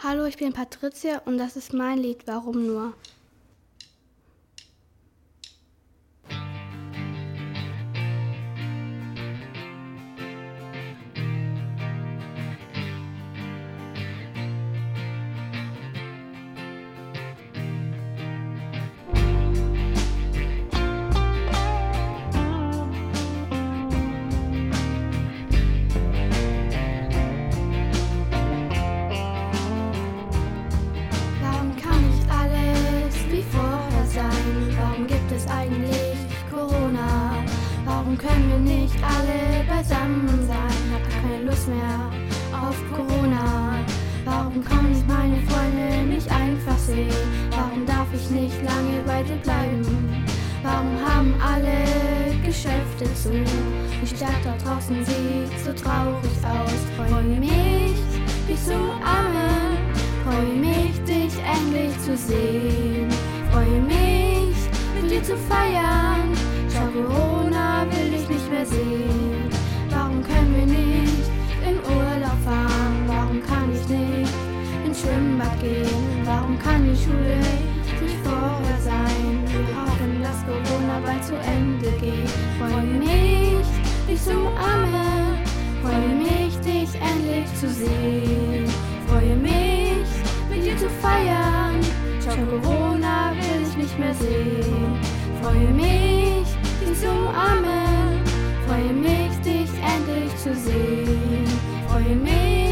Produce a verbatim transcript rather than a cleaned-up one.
Hallo, ich bin Patricia und das ist mein Lied Warum nur? Warum kann nicht alles wie vorher sein? Warum gibt es eigentlich Corona? Warum können wir nicht alle beisammen sein? Hab keine Lust mehr auf Corona. Warum kann ich meine Freunde nicht einfach sehen? Warum darf ich nicht lange bei dir bleiben? Warum haben alle Geschäfte zu? Die Stadt da draußen sieht so traurig aus. Freue mich, dich zu umarmen. Freue mich, dich endlich zu sehen. Freue mich, mit dir zu feiern. Schau, Corona will ich nicht mehr sehen. Warum können wir nicht in Urlaub fahren? Warum kann ich nicht ins Schwimmbad gehen? Warum kann die Schule nicht vorher sein? Wir hoffen, dass Corona bald zu Ende geht. Freue mich, dich zu umarmen. Freue mich, dich endlich zu sehen. Freue mich, mit dir zu feiern. Schau, Corona will ich nicht mehr sehen. Freue mich, dich zu umarmen. Freue mich, dich endlich zu sehen. Freue mich.